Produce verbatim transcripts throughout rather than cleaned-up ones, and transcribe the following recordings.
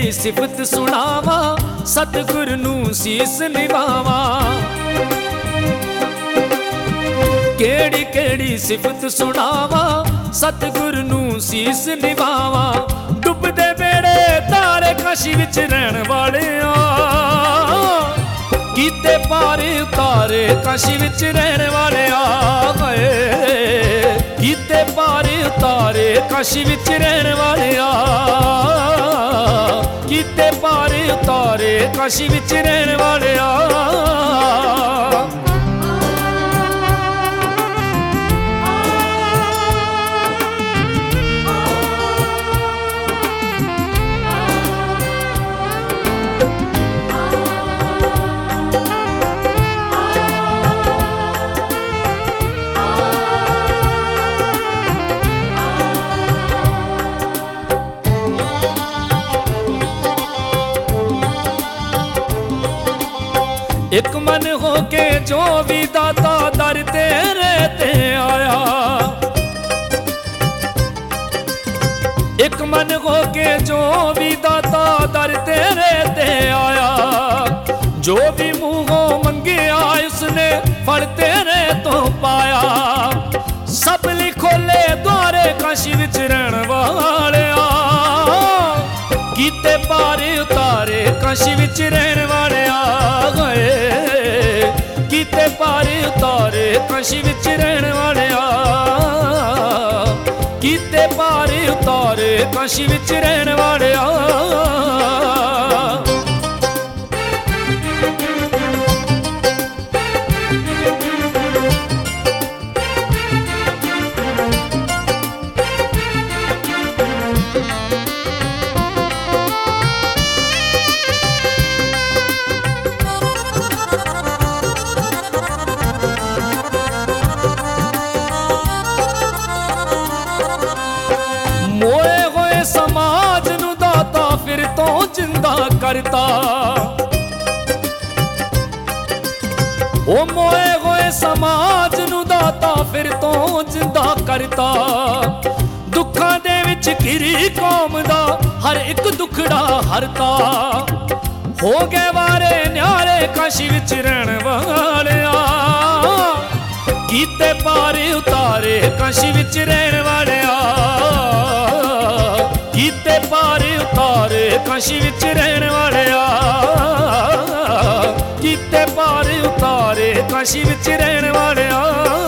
केड़ी सिफत सुनावा, सतगुर नूं सीस निभावा। केड़ी केड़ी सिफत सुनावा, सतगुर नूं सीस निभावा। डुबदे बेड़े तारे काशी विच रहण वालिया, कीते पार उतारे काशी विच रहण वालिया। कीते पार उतारे काशी विच रहण वालिया, कीते पार उतारे काशी विच रहण वालिया। एक मन होके जो भी दाता दर तेरे ते आया, एक मन होके जो भी दाता दर तेरे ते आया। जो भी मुँहों मंगिया उसने फल तेरे तो पाया। सब लिखोले द्वारे काशी विच रहण वालिया, कीते पार उतारे काशी विच रहण वालिया। कीते पार उतारे काशी विच रहण वालिया, कीते पार उतारे काशी विच रहण वालिया। मोए होए समाज नू दाता फिर तो जिंदा करता। ओ मोए होए समाज नू दाता फिर तो जिंदा करता। दुखां दे विच घिरी कौम दा हर एक दुखड़ा हरता। हो गए वारे न्यारे काशी विच रहण वालिया, कीते पार उतारे काशी विच रहण वालिया। कीते पार उतारे काशी विच रहण वालिया, कीते पार उतारे काशी विच रहण वालिया।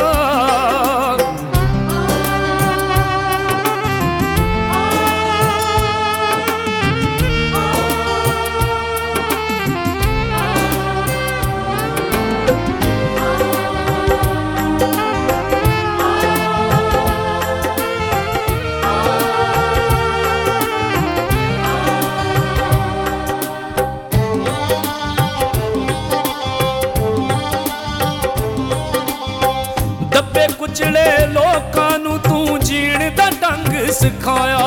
दब्बे कुचले लोकां नू तू जीण दा ढंग सिखाया।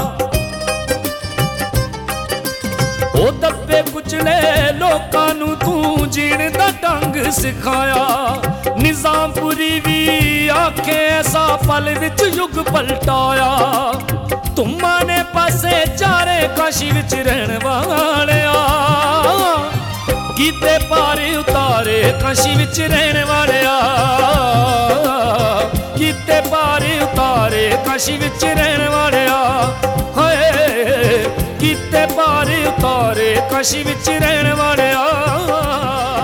ओ दब्बे कुचले लोकां नू तू जीण दा ढंग सिखाया। निजामपुरी भी आखे ऐसा पल विच युग पलटाया। तुमा ने पासे चारे काशी विच रहण वालिया, कीते पार उतारे काशी विच रहण वालिया। कीते पार उतारे काशी विच रहण वालिया। हाय कीते पार उतारे काशी विच रहण वालिया।